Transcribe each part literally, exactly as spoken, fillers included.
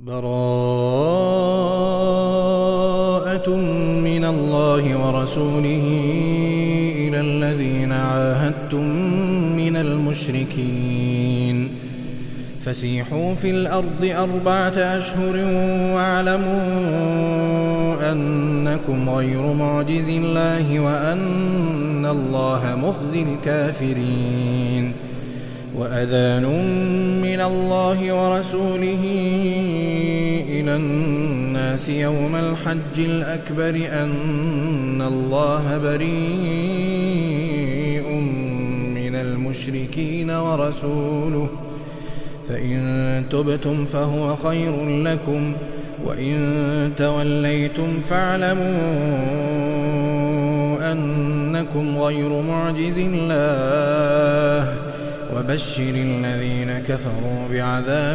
براءة من الله ورسوله إلى الذين عاهدتم من المشركين فسيحوا في الأرض أربعة أشهر واعلموا أنكم غير معجز الله وأن الله مخزي الكافرين. وأذان من الله ورسوله إلى الناس يوم الحج الأكبر أن الله بريء من المشركين ورسوله فإن تبتم فهو خير لكم وإن توليتم فاعلموا أنكم غير معجز الله وبشر الذين كفروا بعذاب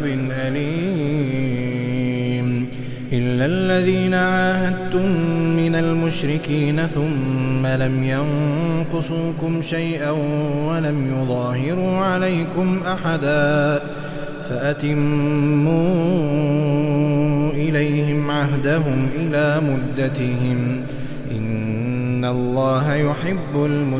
أليم. إلا الذين عاهدتم من المشركين ثم لم ينقصوكم شيئا ولم يظاهروا عليكم أحدا فأتموا إليهم عهدهم إلى مدتهم إن الله يحب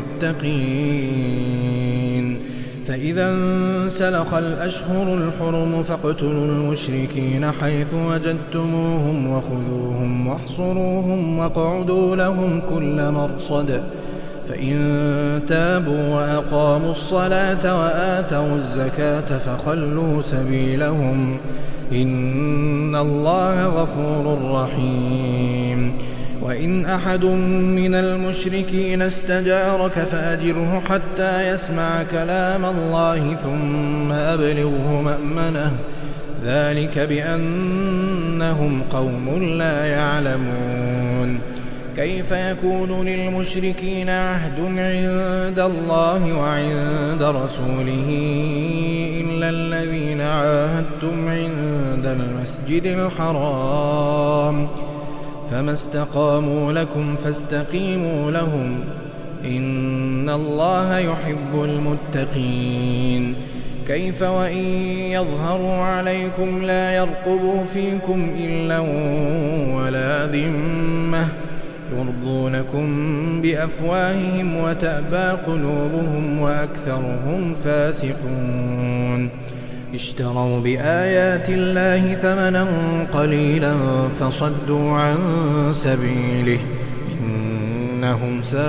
المتقين. فإذا انسلخ الأشهر الحرم فاقتلوا المشركين حيث وجدتموهم وخذوهم واحصروهم واقعدوا لهم كل مرصد فإن تابوا وأقاموا الصلاة وآتوا الزكاة فخلوا سبيلهم إن الله غفور رحيم. وإن أحد من المشركين استجارك فأجره حتى يسمع كلام الله ثم أبلغه مأمنه ذلك بأنهم قوم لا يعلمون. كيف يكون للمشركين عهد عند الله وعند رسوله إلا الذين عاهدتم عند المسجد الحرام فما استقاموا لكم فاستقيموا لهم إن الله يحب المتقين. كيف وإن يظهروا عليكم لا يرقبوا فيكم إلا ولا ذمة يرضونكم بأفواههم وتأبى قلوبهم وأكثرهم فاسقون. اشتروا بآيات الله ثمنا قليلا فصدوا عن سبيله إنهم ساء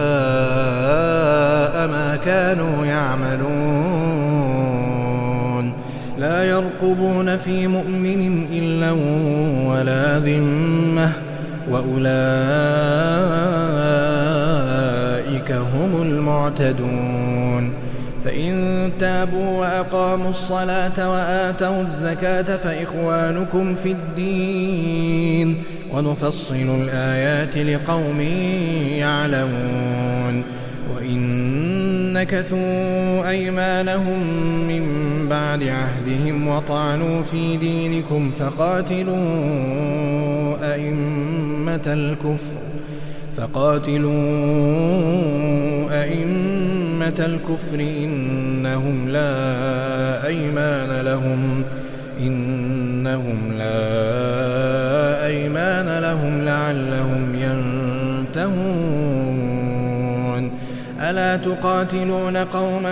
ما كانوا يعملون. لا يرقبون في مؤمن إلا ولا ذمة وأولئك هم المعتدون. فإن تابوا وأقاموا الصلاة وآتوا الزكاة فإخوانكم في الدين ونفصل الآيات لقوم يعلمون. وإن نكثوا أيمانهم من بعد عهدهم وطعنوا في دينكم فقاتلوا أئمة الكفر فقاتلوا أئمة الكفر إنهم لا أيمان لهم إنهم لا أيمان لهم لعلهم ينتهون. ألا تقاتلون قوما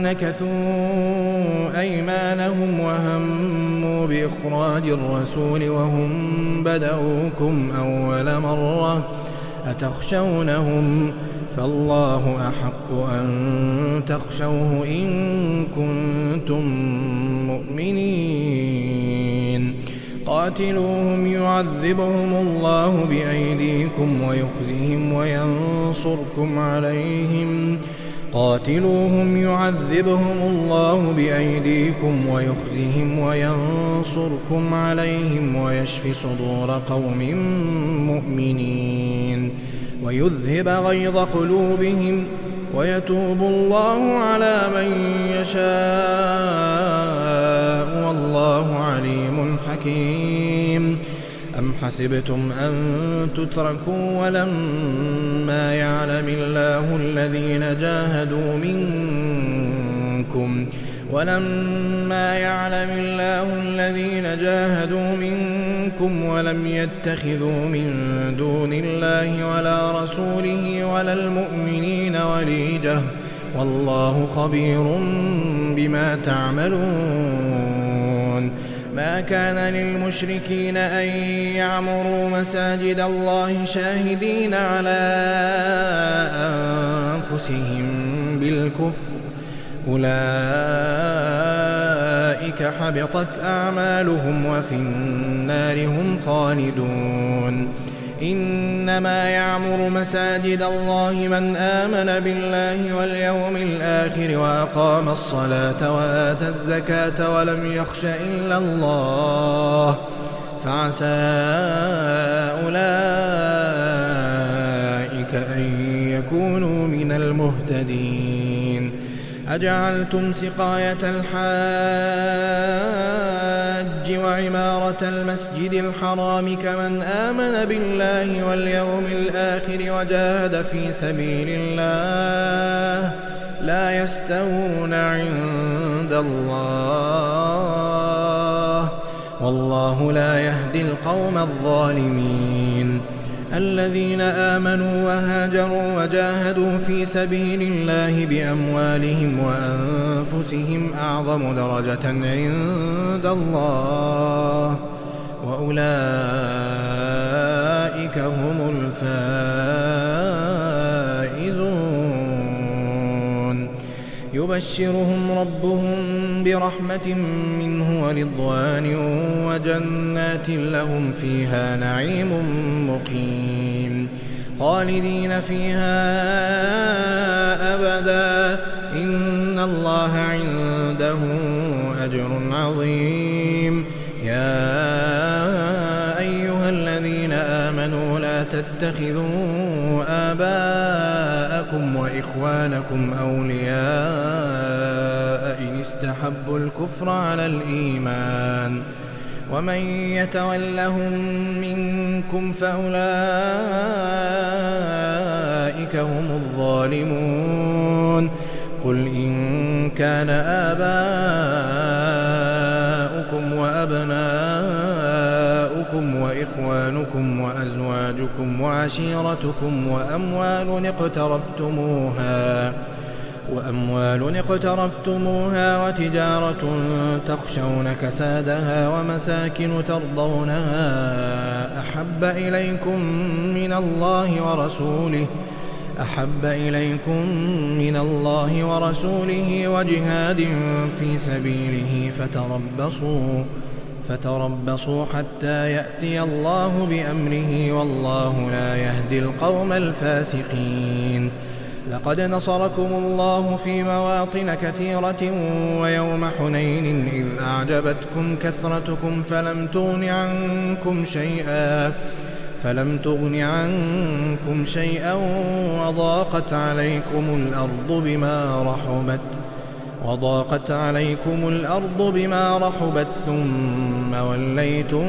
نكثوا أيمانهم وهموا بإخراج الرسول وهم بدأوكم أول مرة أتخشونهم فالله أحق أن تخشوه إن كنتم مؤمنين. قاتلوهم يعذبهم الله بأيديكم ويخزهم وينصركم عليهم قاتلوهم يعذبهم الله بأيديكم ويخزهم وينصركم عليهم ويشف صدور قوم مؤمنين ويذهب غيظ قلوبهم ويتوب الله على من يشاء والله عليم حكيم. أم حسبتم أن تتركوا ولما يعلم الله الذين جاهدوا منكم ولما يعلم الله الذين جاهدوا منكم منكم ولم يتخذوا من دون الله ولا رسوله ولا المؤمنين وليجة والله خبير بما تعملون. ما كان للمشركين أن يعمروا مساجد الله شاهدين على أنفسهم بالكفر أولئك حبطت أعمالهم وفي النار هم خالدون. إنما يعمر مساجد الله من آمن بالله واليوم الآخر وأقام الصلاة وآتى الزكاة ولم يخش إلا الله فعسى أولئك أن يكونوا من المهتدين. أجعلتم سقاية الحاج وعمارة المسجد الحرام كمن آمن بالله واليوم الآخر وجاهد في سبيل الله لا يستوون عند الله والله لا يهدي القوم الظالمين. الذين آمنوا وهاجروا وجاهدوا في سبيل الله بأموالهم وأنفسهم أعظم درجة عند الله وأولئك هم الفائزون. يبشرهم ربهم برحمة منه ورضوان وجنات لهم فيها نعيم مقيم خالدين فيها أبدا إن الله عنده أجر عظيم. يا أيها الذين آمنوا لا تتخذوا آباءكم وإخوانكم أولياء إن استحبوا الكفر على الإيمان ومن يتولهم منكم فأولئك هم الظالمون. قل إن كان آباؤكم وأبناؤكم وإخوانكم وأزواجكم وعشيرتكم وأموال اقترفتموها وأموال اقترفتموها وتجارة تخشون كسادها ومساكن ترضونها أحب إليكم من الله ورسوله أحب إليكم من الله ورسوله وجهاد في سبيله فتربصوا فتربصوا حتى يأتي الله بأمره والله لا يهدي القوم الفاسقين. لقد نصركم الله في مواطن كثيرة ويوم حنين إذ أعجبتكم كثرتكم فلم تغن عنكم شيئا فلم تغن عنكم شيئا وضاقت عليكم الأرض بما رحبت وضاقت عليكم الأرض بما رحبت ثم وليتم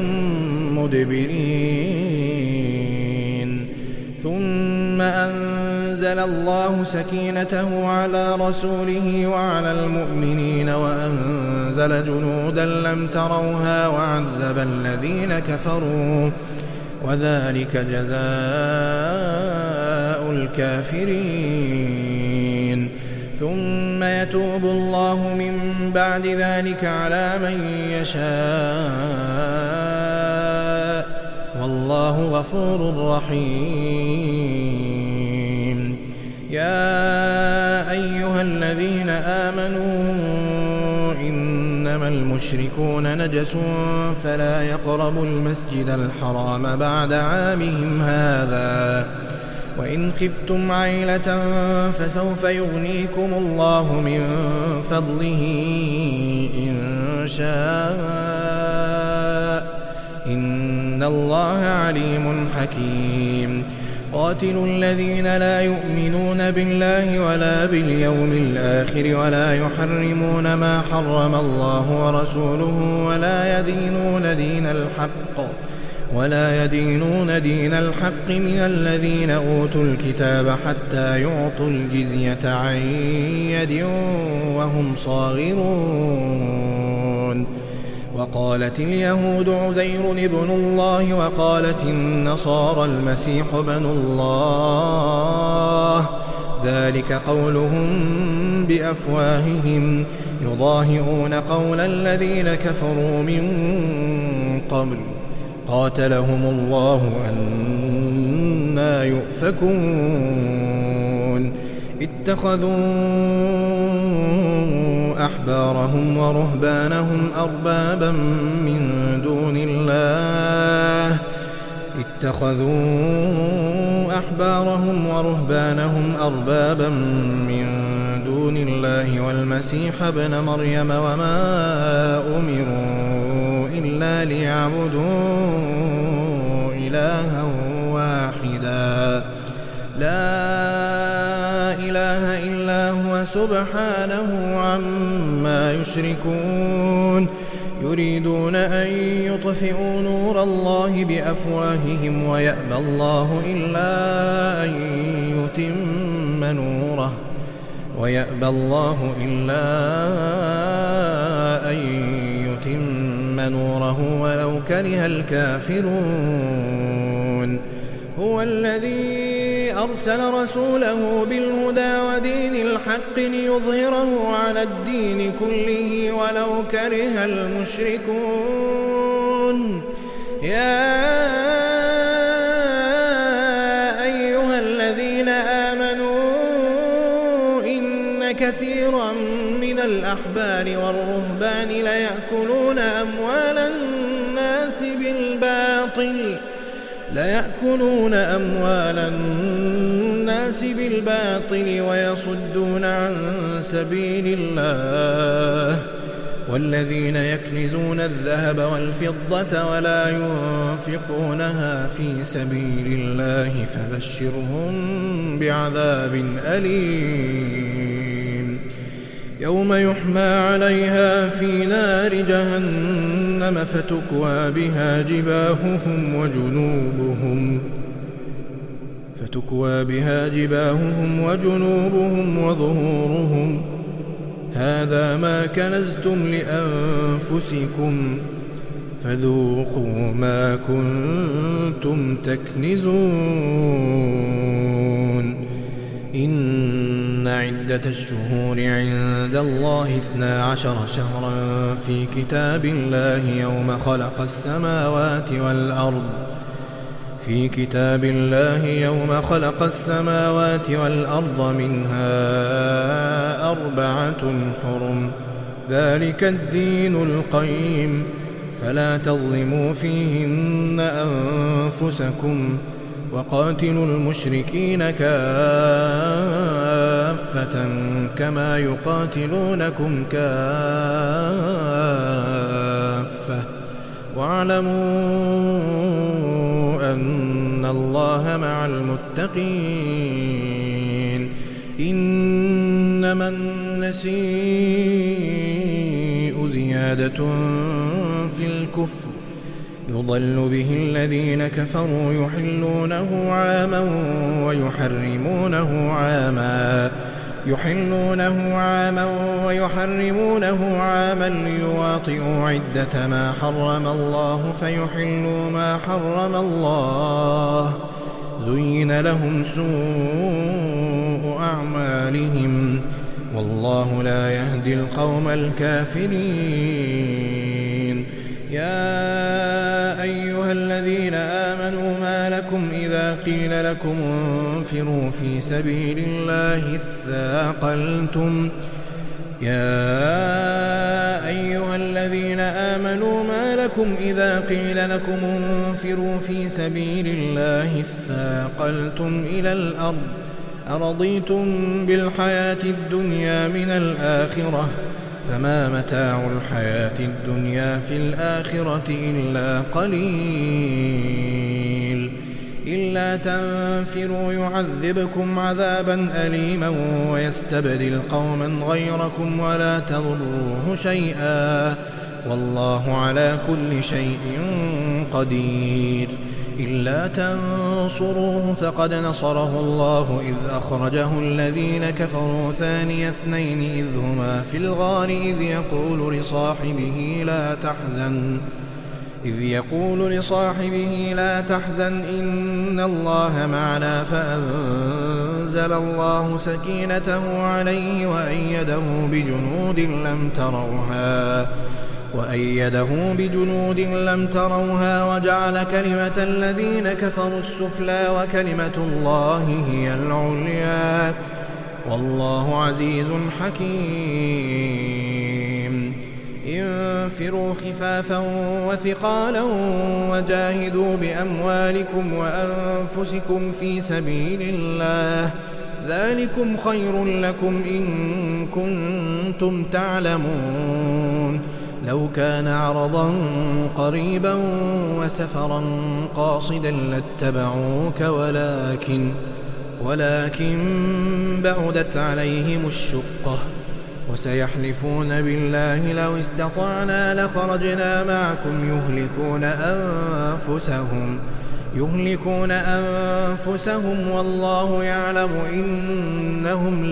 مدبرين. ثم أنزل الله سكينته على رسوله وعلى المؤمنين وأنزل جنودا لم تروها وعذب الذين كفروا وذلك جزاء الكافرين. ثم يتوب الله من بعد ذلك على من يشاء والله غفور رحيم. يا أيها الذين آمنوا إنما المشركون نجس فلا يقربوا المسجد الحرام بعد عامهم هذا وإن خفتم عيلة فسوف يغنيكم الله من فضله إن شاء إن الله عليم حكيم. قاتلوا الذين لا يؤمنون بالله ولا باليوم الآخر ولا يحرمون ما حرم الله ورسوله ولا يدينون دين الحق ولا يدينون دين الحق من الذين أوتوا الكتاب حتى يعطوا الجزية عن يد وهم صاغرون. وقالت اليهود عزير ابن الله وقالت النصارى المسيح ابن الله، ذلك قولهم بأفواههم يضاهئون قول الذين كفروا من قبل قاتلهم الله أنى يؤفكون. اتخذوا أحبارهم ورهبانهم أربابا من دون الله اتخذوا أحبارهم ورهبانهم أربابا من دون الله والمسيح ابن مريم وما أمروا إلا ليعبدوا إلها واحدا لا إله إلا هو سبحانه عما يشركون. يريدون أن يطفئوا نور الله بأفواههم ويأبى الله إلا أن يتم نوره ويأبى الله إلا أن يتم نوره ولو كره الكافرون. هو الذي أرسل رسوله بالهدى ودين الحق ليظهره على الدين كله ولو كره المشركون. يا أيها الذين آمنوا إن كثيرا من الأحبار والرهبان ليأكلون أموال الناس بالباطل ليأكلون أموال الناس بالباطل ويصدون عن سبيل الله. والذين يكنزون الذهب والفضة ولا ينفقونها في سبيل الله فبشرهم بعذاب أليم. يوم يحمى عليها في نار جهنم فتكوى بها جباههم وجنوبهم فتكوى بها جباههم وجنوبهم وظهورهم هذا ما كنزتم لأنفسكم فذوقوا ما كنتم تكنزون. إن عدة الشهور عند الله اثنا عشر شهرا في كتاب الله يوم خلق السماوات والأرض في كتاب الله يوم خلق السماوات والأرض منها أربعة حرم ذلك الدين القيم فلا تظلموا فيهن أنفسكم وقاتلوا المشركين كافة كما يقاتلونكم كافة واعلموا أن الله مع المتقين. إنما النسيء زيادة في الكفر يضل به الذين كفروا يحلونه عاما ويحرمونه عاما يحلونه عاما ويحرمونه عاما ليواطئوا عدة ما حرم الله فيحلوا ما حرم الله زين لهم سوء أعمالهم والله لا يهدي القوم الكافرين. يا أيها الذين آمنوا ما لكم إذا قيل لكم انفروا في سبيل الله اثاقلتم يا أيها الذين آمنوا ما لكم إذا قيل لكم انفروا في سبيل الله اثاقلتم إلى الأرض أرضيتم بالحياة الدنيا من الآخرة فما متاع الحياة الدنيا في الآخرة إلا قليل. إلا تنفروا يعذبكم عذابا أليما ويستبدل قوما غيركم ولا تضروه شيئا والله على كل شيء قدير. إلا تنصروه فقد نصره الله إذ أخرجه الذين كفروا ثاني اثنين إذ هما في الغار إذ يقول لصاحبه لا تحزن إذ يقول لصاحبه لا تحزن إن الله معنا فأنزل الله سكينته عليه وأيده بجنود لم تروها وأيده بجنود لم تروها وجعل كلمة الذين كفروا السفلى وكلمة الله هي العليا والله عزيز حكيم. انفروا خفافا وثقالا وجاهدوا بأموالكم وأنفسكم في سبيل الله ذلكم خير لكم إن كنتم تعلمون. لو كان عرضا قريبا وسفرا قاصدا لاتبعوك ولكن ولكن بعدت عليهم الشقة وسيحلفون بالله لو استطعنا لخرجنا معكم يهلكون أنفسهم يهلكون أنفسهم والله يعلم إنهم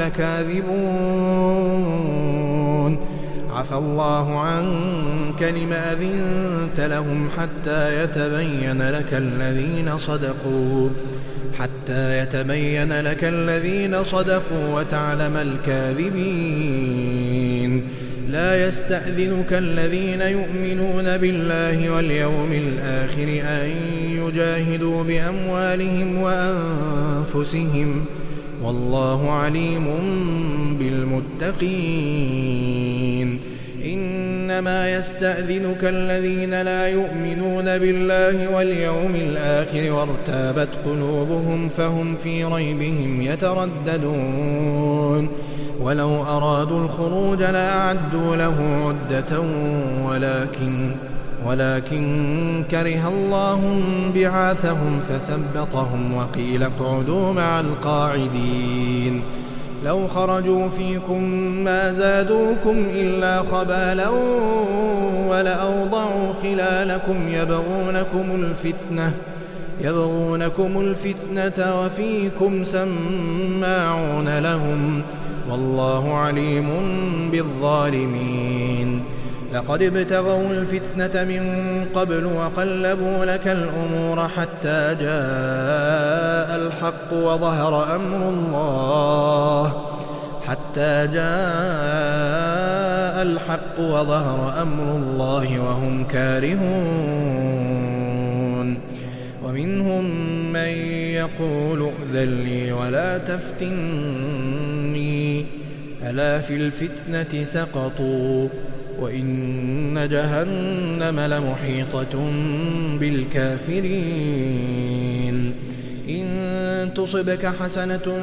لكاذبون. عفى الله عنك لم أذنت لهم حتى يتبين لك الذين صدقوا حتى يتبين لك الذين صدقوا وتعلم الكاذبين. لا يستأذنك الذين يؤمنون بالله واليوم الآخر أن يجاهدوا بأموالهم وأنفسهم والله عليم بالمتقين. إنما يستأذنك الذين لا يؤمنون بالله واليوم الآخر وارتابت قلوبهم فهم في ريبهم يترددون. ولو أرادوا الخروج لأعدوا له عدة ولكن ولكن كره الله بعاثهم فثبطهم وقيل اقعدوا مع القاعدين. لو خرجوا فيكم ما زادوكم إلا خبالا ولأوضعوا خلالكم يبغونكم الفتنة يبغونكم الفتنة وفيكم سماعون لهم والله عليم بالظالمين. لقد ابتغوا الفتنة من قبل وقلبوا لك الأمور حتى جاء الحق وظهر أمر الله حتى جاء الحق وظهر أمر الله وهم كارهون. ومنهم من يقول ائذن لي ولا تفتني ألا في الفتنة سقطوا وإن جهنم لمحيطة بالكافرين. إن تصبك حسنة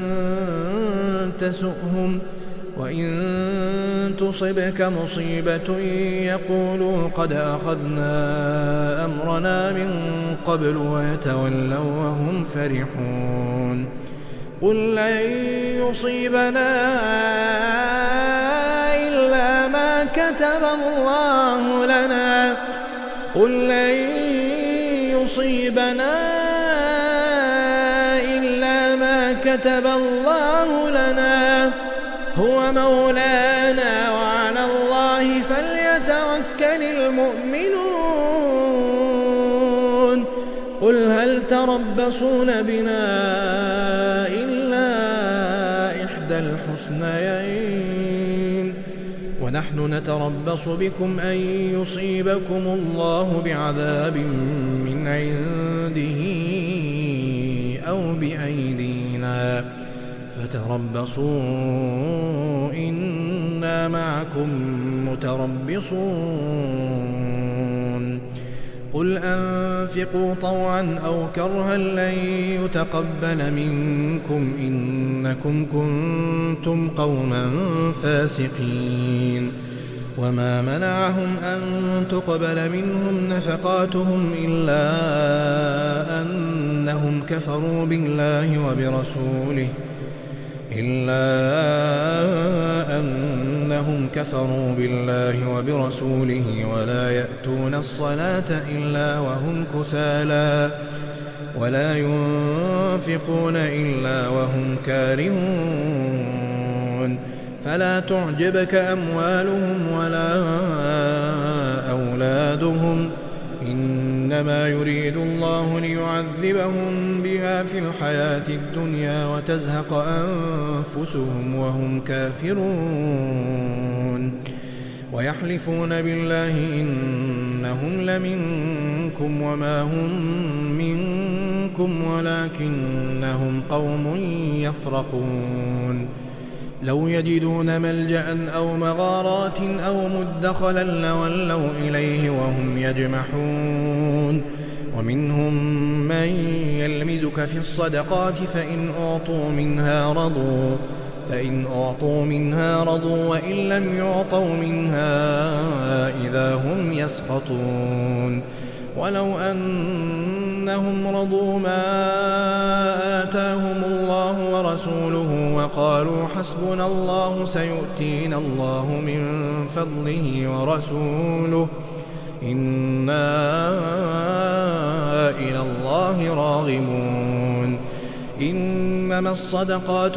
تسؤهم وإن تصبك مصيبة يقولوا قد أخذنا أمرنا من قبل ويتولوا وهم فرحون. قل لن يصيبنا إلا ما كتب الله لنا قل لن يصيبنا إلا ما كتب الله لنا هو مولانا وعلى الله فليتوكل المؤمنون. قل هل تربصون بنا إلا إحدى الحسنيين ونحن نتربص بكم أن يصيبكم الله بعذاب من عنده أو بأيدينا فتربصوا إنا معكم متربصون. قل أنفقوا طوعا أو كرها لن يتقبل منكم إنكم كنتم قوما فاسقين. وما منعهم أن تقبل منهم نفقاتهم إلا أنهم كفروا بالله وبرسوله إلا أن أنهم كفروا بالله وبرسوله ولا يأتون الصلاة إلا وهم كسالى ولا ينفقون إلا وهم كارهون فلا تعجبك أموالهم ولا أولادهم إنما يريد الله ليعذبهم بها في الحياة الدنيا وتزهق أنفسهم وهم كافرون ويحلفون بالله إنهم لمنكم وما هم منكم ولكنهم قوم يفرقون لو يجدون ملجأ أو مغارات أو مدخلا لولوا إليه وهم يجمحون ومنهم من يلمزك في الصدقات فإن أعطوا منها رضوا فإن أعطوا منها رضوا وإن لم يعطوا منها إذا هم يسخطون ولو أنهم رضوا ما آتاهم الله ورسوله وقالوا حسبنا الله سيؤتينا الله من فضله ورسوله إنا إلى الله راغبون إنما الصدقات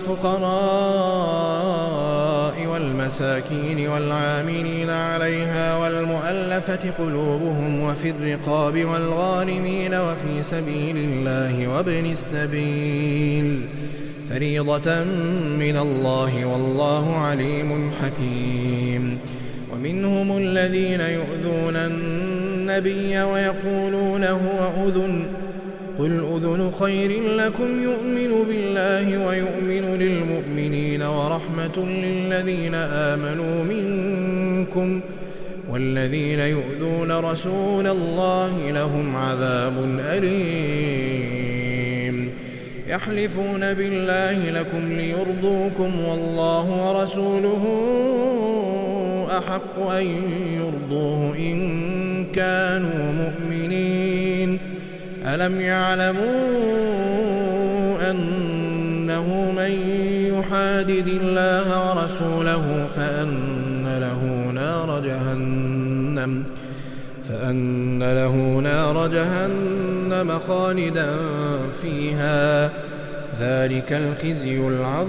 للفقراء والمساكين والعاملين عليها والمؤلفة قلوبهم وفي الرقاب والغارمين وفي سبيل الله وابن السبيل فريضة من الله والله عليم حكيم ومنهم الذين يؤذون النبي ويقولون هو أذن قل أذن خير لكم يؤمن بالله ويؤمن للمؤمنين ورحمة للذين آمنوا منكم والذين يؤذون رسول الله لهم عذاب أليم يحلفون بالله لكم ليرضوكم والله ورسوله أحق أن يرضوه إن كانوا مؤمنين ألم يعلموا أنه من يحادد الله ورسوله فأن له نار جهنم فأن له نار جهنم خالدا فيها ذلك الخزي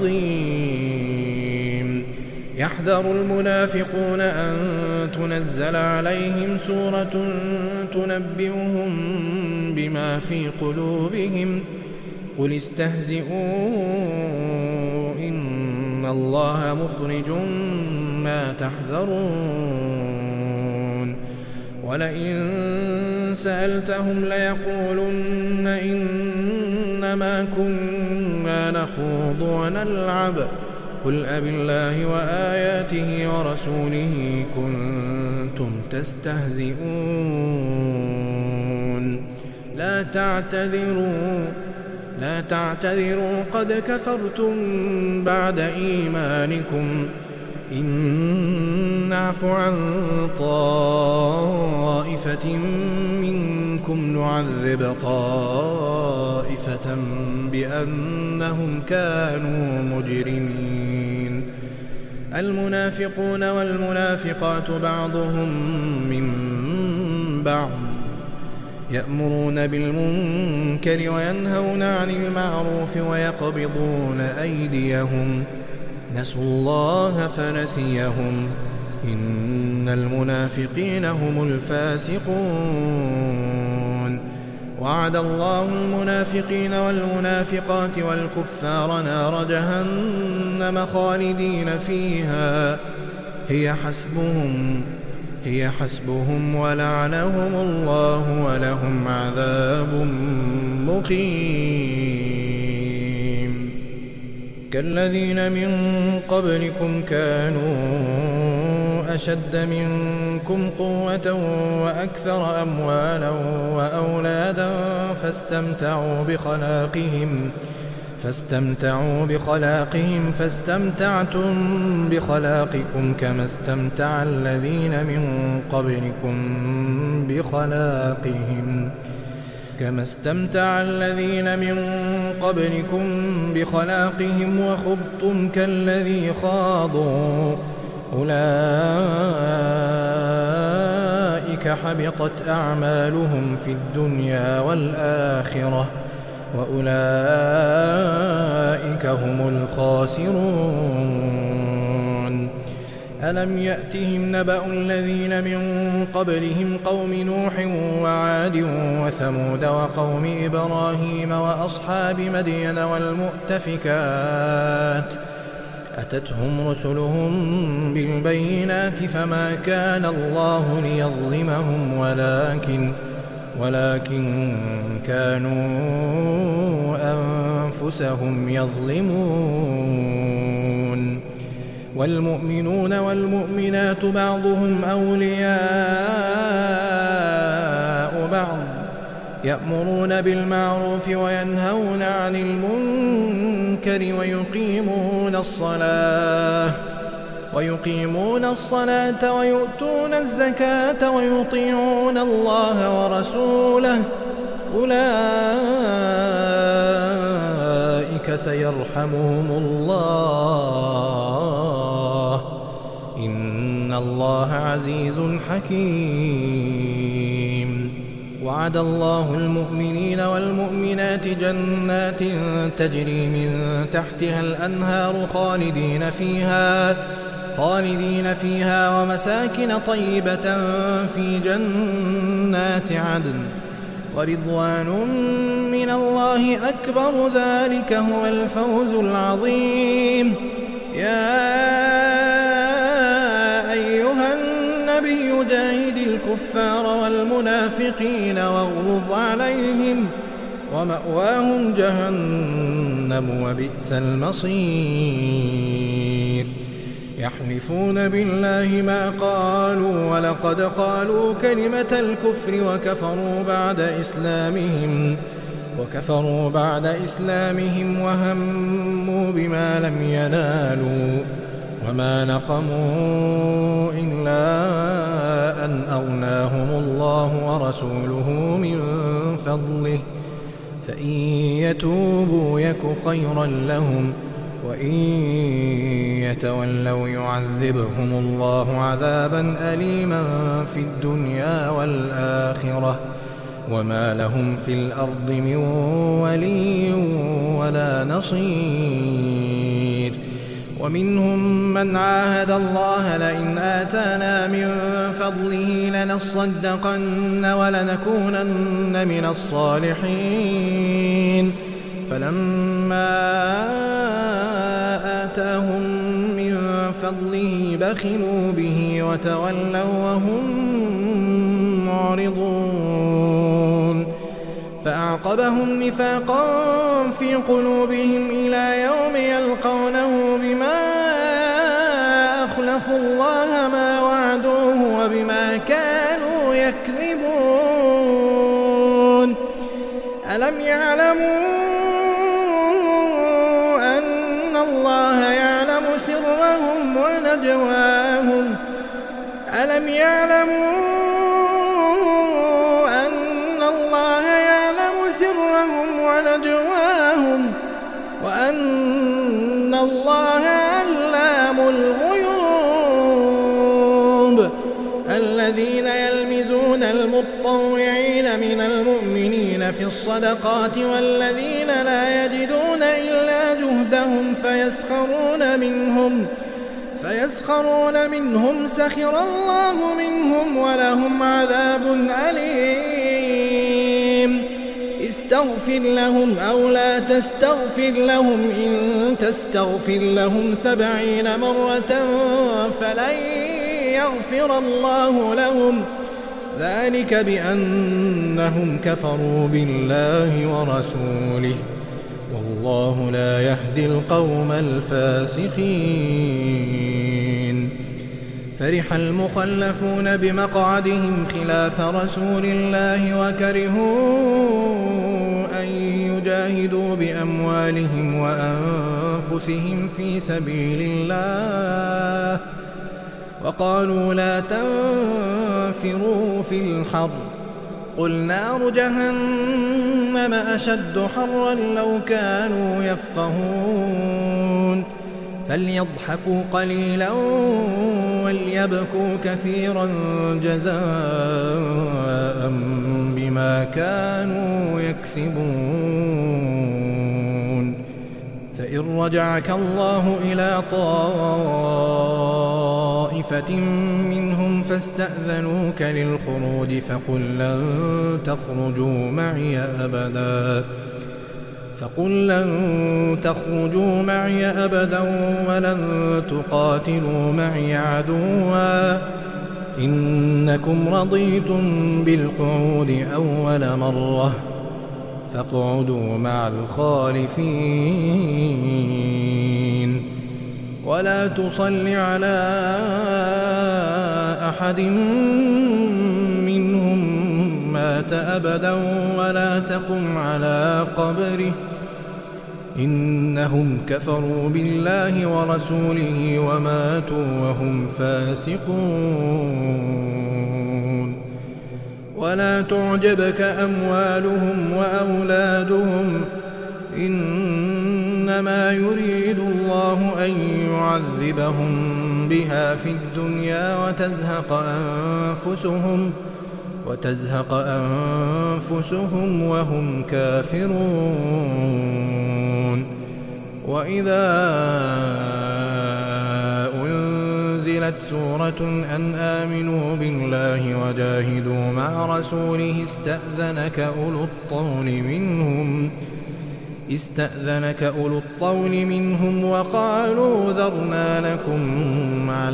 العظيم يحذر المنافقون أن تنزل عليهم سورة تنبئهم بما في قلوبهم قل استهزئوا إن الله مخرج ما تحذرون ولئن سألتهم ليقولن إنما كنا نخوض ونلعب قل أبالله وآياته ورسوله كنتم تستهزئون لا تعتذروا لا تعتذروا قد كفرتم بعد إيمانكم إن نعف عن طائفة منكم نعذب طائفة بأنهم كانوا مجرمين المنافقون والمنافقات بعضهم من بعض يأمرون بالمنكر وينهون عن المعروف ويقبضون أيديهم نسوا الله فنسيهم إن المنافقين هم الفاسقون وعد الله المنافقين والمنافقات والكفار نار جهنم خالدين فيها هي حسبهم هي حسبهم ولعنهم الله ولهم عذاب مقيم كالذين من قبلكم كانوا أشد منكم قوة وأكثر أموالا وأولادا فاستمتعوا بخلاقهم فاستمتعوا بخلاقهم فاستمتعتم بخلاقكم كما استمتع الذين من قبلكم بخلاقهم كما استمتع الذين من قبلكم بخلاقهم وخضتم كالذي خاضوا أولئك حبطت أعمالهم في الدنيا والآخرة وأولئك هم الخاسرون. ألم يأتهم نبأ الذين من قبلهم قوم نوح وعاد وثمود وقوم إبراهيم وأصحاب مدين والمؤتفكات أتتهم رسلهم بالبينات فما كان الله ليظلمهم ولكن ولكن كانوا أنفسهم يظلمون. والمؤمنون والمؤمنات بعضهم أولياء بعض يأمرون بالمعروف وينهون عن المنكر ويقيمون الصلاة ويقيمون الصلاة ويؤتون الزكاة ويطيعون الله ورسوله أولئك سيرحمهم الله إن الله عزيز حكيم. وعد الله المؤمنين والمؤمنات جنات تجري من تحتها الأنهار خالدين فيها خالدين فيها ومساكن طيبة في جنات عدن ورضوان من الله أكبر ذلك هو الفوز العظيم. يا أيها النبي جاهد الكفار والمنافقين واغلظ عليهم ومأواهم جهنم وبئس المصير. يحلفون بالله ما قالوا ولقد قالوا كلمة الكفر وكفروا بعد إسلامهم وكفروا بعد إسلامهم وهموا بما لم ينالوا وما نقموا إلا أن أغناهم الله ورسوله من فضله فإن يتوبوا يك خيرا لهم وإن يتولوا يعذبهم الله عذابا أليما في الدنيا والآخرة وما لهم في الأرض من ولي ولا نصير. ومنهم من عاهد الله لئن آتانا من فضله لنصدقن ولنكونن من الصالحين فلما آتاهم من فضله بخلوا به وتولوا وهم معرضون فأعقبهم نفاقا في قلوبهم إلى يوم يلقونه بما أخلفوا الله ما وعدوه وبما كانوا يكذبون. ألم يعلموا أن الله يعلم سرهم ونجواهم ألم يعلموا أن الله يعلم سرهم ونجواهم وأن الله علام الغيوب. الذين يلمزون المطوعين من المؤمنين في الصدقات والذين لا يجدون إلا جهدهم فيسخرون منهم فيسخرون منهم سخر الله منهم ولهم عذاب أليم. استغفر لهم أو لا تستغفر لهم إن تستغفر لهم سبعين مرة فلن يغفر الله لهم ذلك بأنهم كفروا بالله ورسوله والله لا يهدي القوم الفاسقين. فرح المخلفون بمقعدهم خلاف رسول الله وكرهوا أن يجاهدوا بأموالهم وأنفسهم في سبيل الله وقالوا لا تنفروا في الحر قل نار جهنم أشد حرا لو كانوا يفقهون فليضحكوا قليلا وليبكوا كثيرا جزاء بما كانوا يكسبون. فإن رجعك الله إلى طائفة منهم فاستأذنوك للخروج فقل لن تخرجوا معي أبدا فقل لن تخرجوا معي أبدا ولن تقاتلوا معي عدوا إنكم رضيتم بالقعود أول مرة فاقعدوا مع الخالفين ولا تصل على أحد منهم مات أبدا ولا تقم على قبره إنهم كفروا بالله ورسوله وماتوا وهم فاسقون. ولا تعجبك أموالهم وأولادهم إنما يريد الله أن يعذبهم بها في الدنيا وتزهق أنفسهم وتزهق أنفسهم وهم كافرون. وإذا أنزلت سورة أن آمنوا بالله وجاهدوا مع رسوله استأذنك أولو الطول منهم استأذنك أولو الطول منهم وقالوا ذرنا لكم مع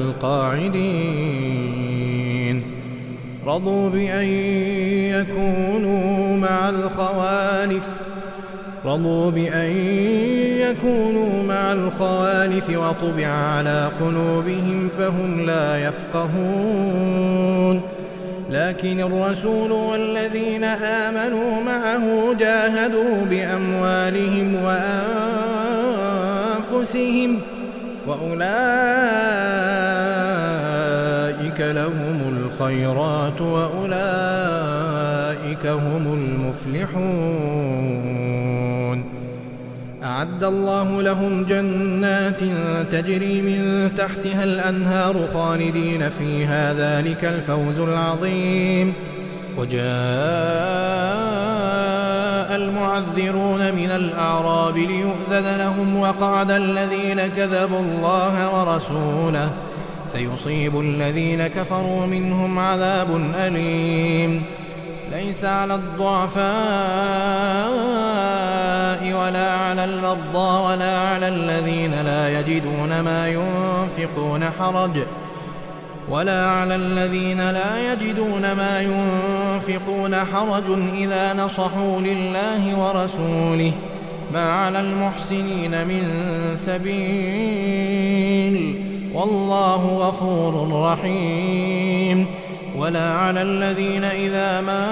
القاعدين رضوا بأن يكونوا مع الخوالف رضوا بأن يكونوا مع الخوالف وطبع على قلوبهم فهم لا يفقهون. لكن الرسول والذين آمنوا معه جاهدوا بأموالهم وأنفسهم وأولئك لهم الخيرات وأولئك هم المفلحون. أعد الله لهم جنات تجري من تحتها الأنهار خالدين فيها ذلك الفوز العظيم. وجاء المعذرون من الأعراب ليؤذن لهم وقعد الذين كذبوا الله ورسوله سيصيب الذين كفروا منهم عذاب أليم. ليس على الضعفاء ولا على المرضى ولا على الذين لا يجدون ما ينفقون حرج ولا على الذين لا يجدون ما ينفقون حرج إذا نصحوا لله ورسوله ما على المحسنين من سبيل والله غفور رحيم. ولا على الذين إذا ما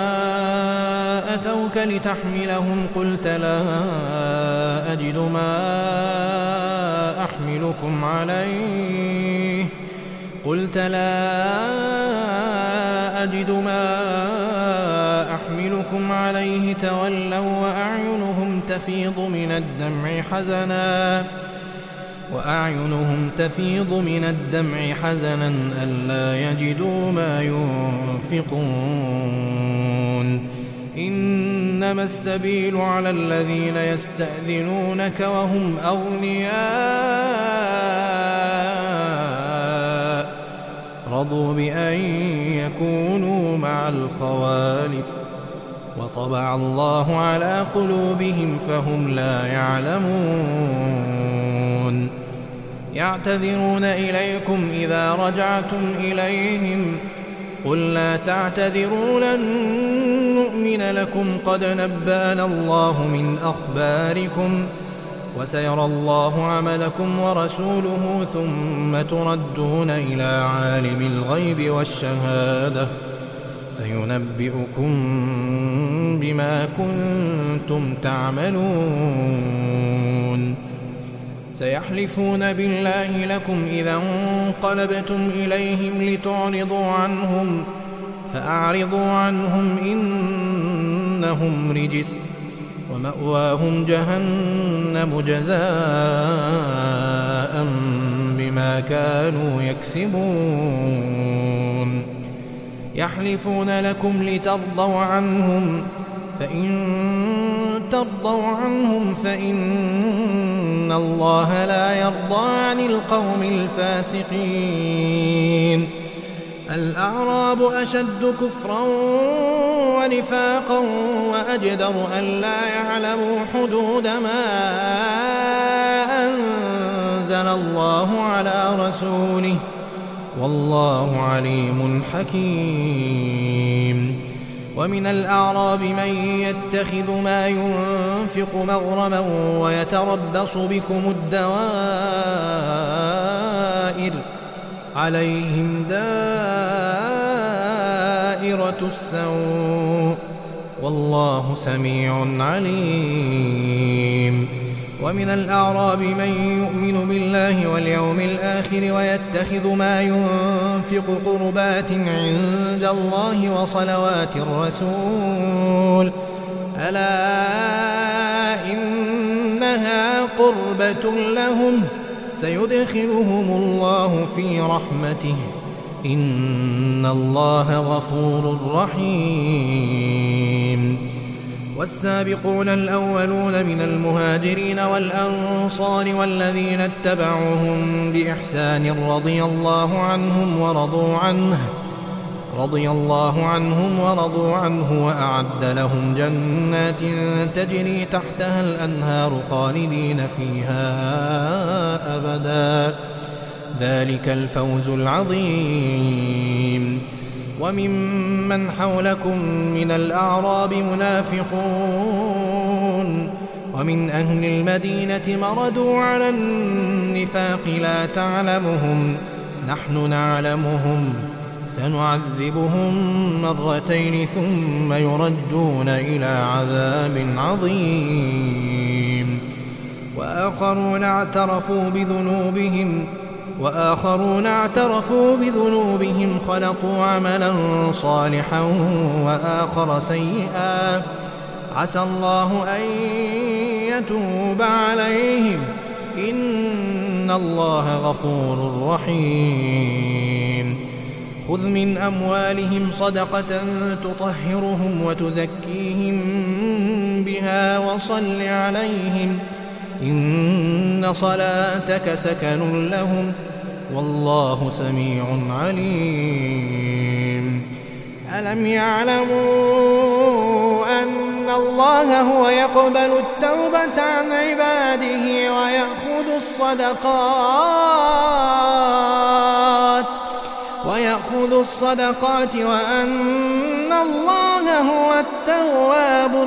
أتوك لتحملهم قلت لا أجد ما أحملكم عليه قلت لا أجد ما أحملكم عليه تولوا وأعينهم تفيض من الدمع حزنا وأعينهم تفيض من الدمع حزنا ألا يجدوا ما ينفقون. إنما السبيل على الذين يستأذنونك وهم أغنياء رضوا بأن يكونوا مع الخوالف وطبع الله على قلوبهم فهم لا يعلمون. يعتذرون إليكم إذا رجعتم إليهم قل لا تعتذروا لن نؤمن لكم قد نبأنا الله من أخباركم وسيرى الله عملكم ورسوله ثم تردون إلى عالم الغيب والشهادة فينبئكم بما كنتم تعملون. سيحلفون بالله لكم إذا انقلبتم إليهم لتعرضوا عنهم فأعرضوا عنهم إنهم رجس ومأواهم جهنم جزاء جزاء بما كانوا يكسبون يحلفون لكم لترضوا عنهم فإن ترضوا عنهم فإن الله لا يرضى عن القوم الفاسقين الأعراب أشد كفرا ونفاقا وأجدر ألا يعلموا حدود ما أنزل الله على رسوله والله عليم حكيم ومن الأعراب من يتخذ ما ينفق مغرما ويتربص بكم الدوائر عليهم دائرة السوء والله سميع عليم ومن الأعراب من يؤمن بالله واليوم الآخر ويتخذ ما ينفق قربات عند الله وصلوات الرسول ألا إنها قربة لهم سيدخلهم الله في رحمته إن الله غفور رحيم والسابقون الأولون من المهاجرين والأنصار والذين اتبعوهم بإحسان رضي الله عنهم ورضوا عنه رضي الله عنهم ورضوا عنه وأعد لهم جنات تجري تحتها الأنهار خالدين فيها أبدا ذلك الفوز العظيم وممن حولكم من الأعراب منافقون ومن أهل المدينة مردوا على النفاق لا تعلمهم نحن نعلمهم سنعذبهم مرتين ثم يردون إلى عذاب عظيم وآخرون اعترفوا بذنوبهم وآخرون اعترفوا بذنوبهم خلطوا عملا صالحا وآخر سيئا عسى الله أن يتوب عليهم إن الله غفور رحيم خذ من أموالهم صدقة تطهرهم وتزكيهم بها وصل عليهم إن صلاتك سكن لهم والله سميع عليم ألم يعلموا أن الله هو يقبل التوبة عن عباده ويأخذ الصدقات ويأخذ الصدقات وأن الله هو التواب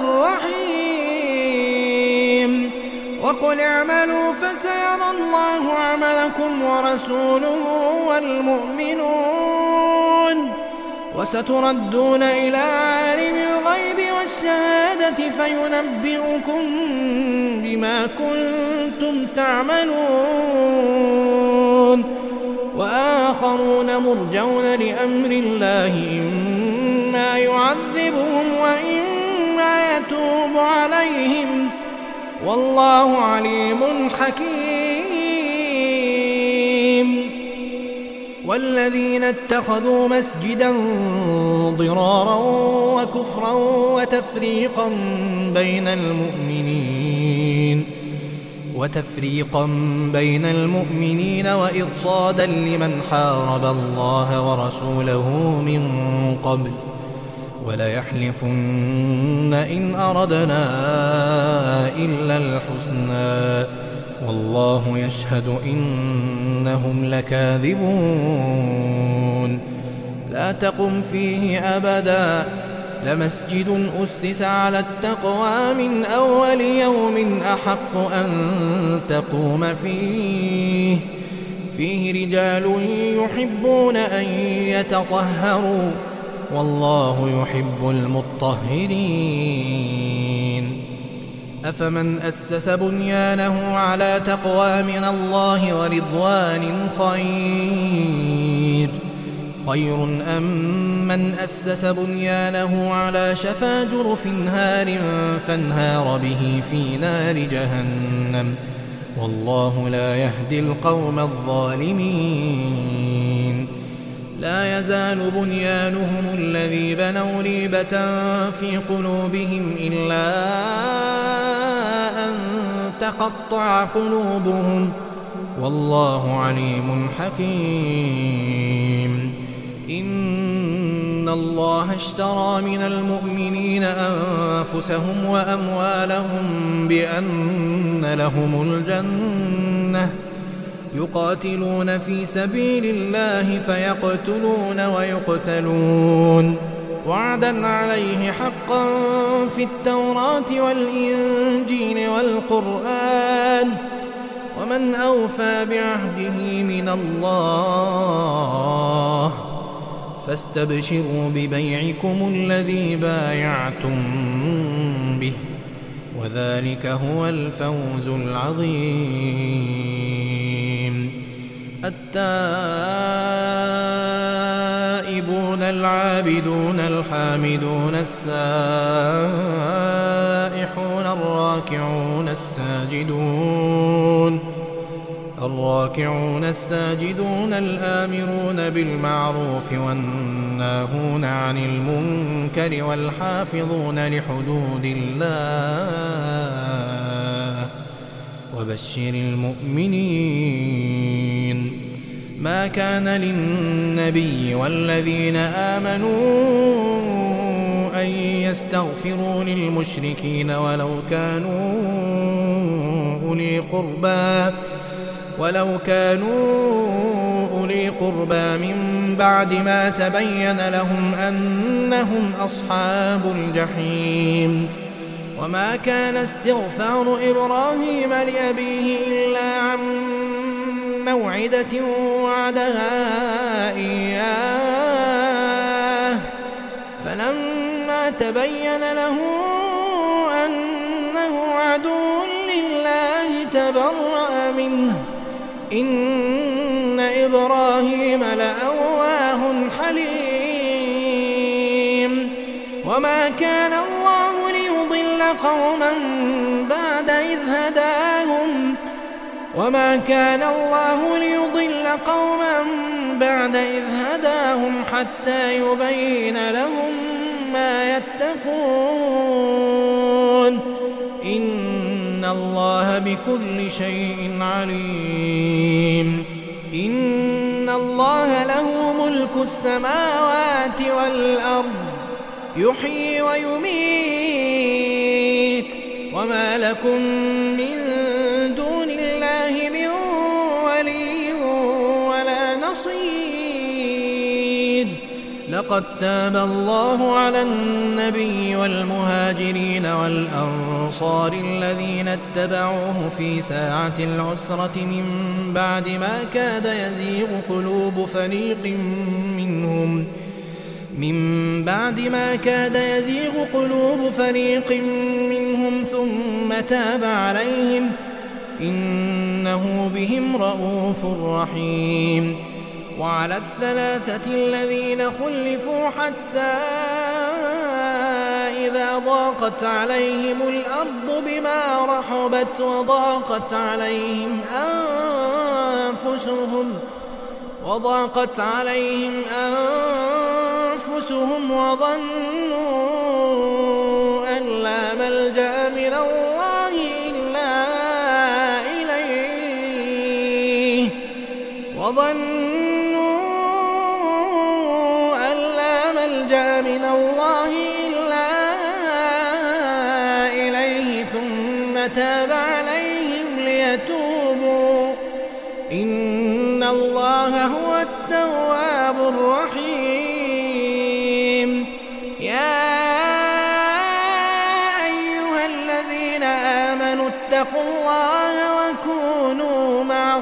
الرحيم وقل اعملوا فسيرى الله عملكم ورسوله والمؤمنون وستردون إلى عالم الغيب والشهادة فينبئكم بما كنتم تعملون وآخرون مرجون لأمر الله إما يعذبهم وإما يتوب عليهم والله عليم حكيم والذين اتخذوا مسجدا ضرارا وكفرا وتفريقا بين المؤمنين وتفريقا بين المؤمنين وإرصادا لمن حارب الله ورسوله من قبل وليحلفن إن أردنا إلا الحسنى والله يشهد إنهم لكاذبون لا تقم فيه أبدا لمسجد أسس على التقوى من أول يوم أحق أن تقوم فيه فيه رجال يحبون أن يتطهروا والله يحب المطهرين أفمن أسس بنيانه على تقوى من الله ورضوان خير خير أم من أسس بنيانه على شفا جرف هار فانهار به في نار جهنم والله لا يهدي القوم الظالمين لا يزال بنيانهم الذي بنوا ريبة في قلوبهم إلا أن تقطع قلوبهم والله عليم حكيم إن الله اشترى من المؤمنين أنفسهم وأموالهم بأن لهم الجنة يقاتلون في سبيل الله فيقتلون ويقتلون وعدا عليه حقا في التوراة والإنجيل والقرآن ومن أوفى بعهده من الله فاستبشروا ببيعكم الذي بايعتم به وذلك هو الفوز العظيم التائبون العابدون الحامدون السائحون الراكعون الساجدون الراكعون الساجدون الآمرون بالمعروف والناهون عن المنكر والحافظون لحدود الله وبشر المؤمنين ما كان للنبي والذين آمنوا أن يستغفروا للمشركين ولو كانوا أولي قربى ولو كانوا أولي قربى من بعد ما تبين لهم أنهم أصحاب الجحيم وما كان استغفار إبراهيم لأبيه إلا عن موعدة وعدها إياه فلما تبين له أنه عدو لله تبرأ منه إن إبراهيم لأواه حليم وما كان الله ليضل قوما بعد إذ هداهم وما كان الله ليضل قوما بعد إذ هداهم حتى يبين لهم ما يتقون إن الله بكل شيء عليم إن الله له ملك السماوات والأرض يحيي ويميت وما لكم من دون الله من ولي ولا نصير لقد تاب الله على النبي والمهاجرين والأنصار الذين اتبعوه في ساعة العسرة من بعد ما كاد يزيغ قلوب فريق منهم من بعد ما كاد يزيغ قلوب فريق منهم ثم تاب عليهم إنه بهم رءوف رحيم وعلى الثلاثة الذين خلفوا حتى إذا ضاقت عليهم الأرض بما رحبت وضاقت عليهم أنفسهم وضاقت عليهم أنفسهم وظنوا أن لا ملجأ من الله إلا إليه وظنوا أن لا ملجأ من الله إلا إليه ثم تاب عليهم ليتوبوا إن الله هو التواب الرحيم يا أيها الذين آمنوا اتقوا الله وكونوا مع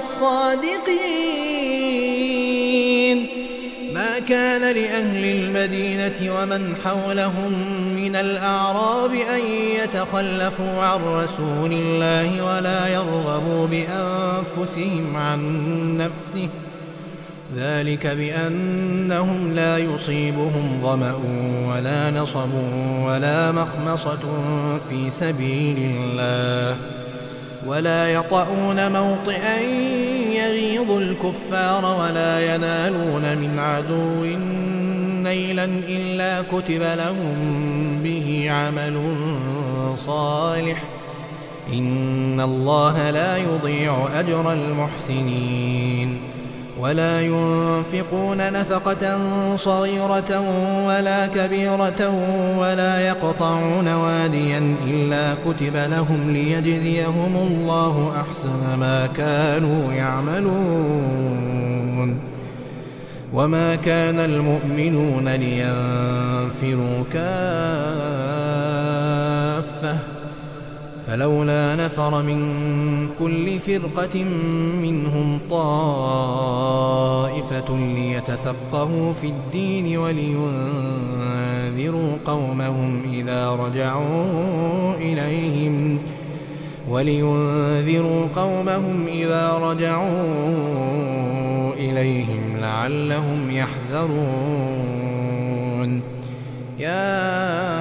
الصادقين ما كان لأهل المدينة ومن حولهم من الأعراب أن يتخلفوا عن رسول الله ولا يرغبوا بأنفسهم عن نفسه ذلك بأنهم لا يصيبهم ظمأ ولا نصب ولا مخمصة في سبيل الله ولا يطؤون موطئا يغيظ الكفار ولا ينالون من عدو نيلا إلا كتب لهم به عمل صالح إن الله لا يضيع أجر المحسنين ولا ينفقون نفقة صغيرة ولا كبيرة ولا يقطعون واديا إلا كتب لهم ليجزيهم الله أحسن ما كانوا يعملون وما كان المؤمنون لينفروا كافة فلولا نفر من كل فرقة منهم طائفة ليتفقهوا في الدين ولينذروا قومهم إذا رجعوا إليهم ولينذروا قومهم إذا رجعوا إليهم لعلهم يحذرون يا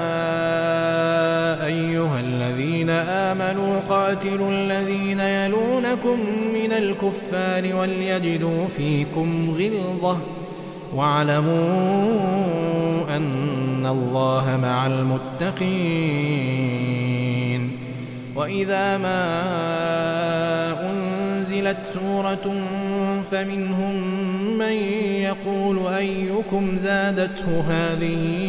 أيها الذين آمنوا قاتلوا الذين يلونكم من الكفار وليجدوا فيكم غلظة واعلموا أن الله مع المتقين وإذا ما أنزلت سورة فمنهم من يقول أيكم زادته هذه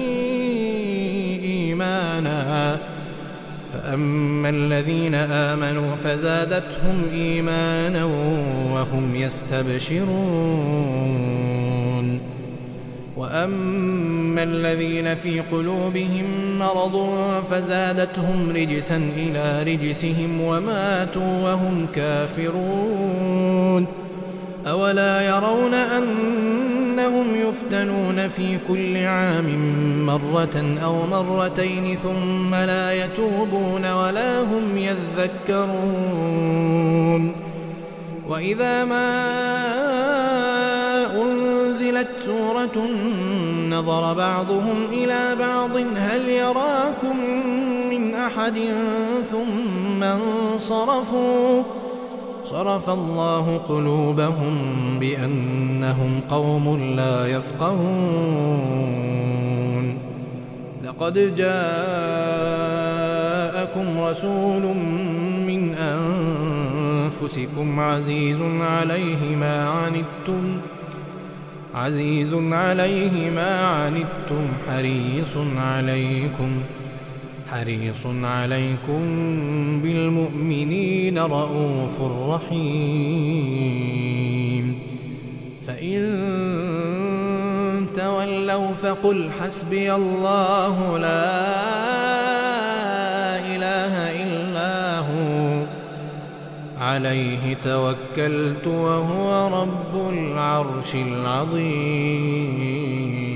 إيمانا فأما الذين آمنوا فزادتهم إيمانا وهم يستبشرون وأما الذين في قلوبهم مرض فزادتهم رجسا إلى رجسهم وماتوا وهم كافرون أولا يرون أنهم يفتنون في كل عام مرة أو مرتين ثم لا يتوبون ولا هم يذكرون وإذا ما أنزلت سورة نظر بعضهم إلى بعض هل يراكم من أحد ثم انصرفوا صرف الله قلوبهم بأنهم قوم لا يفقهون لقد جاءكم رسول من أنفسكم عزيز عليه ما عنتم عزيز عليه ما عنتم حريص عليكم حريص عليكم بالمؤمنين رؤوف رحيم فإن تولوا فقل حسبي الله لا إله إلا هو عليه توكلت وهو رب العرش العظيم.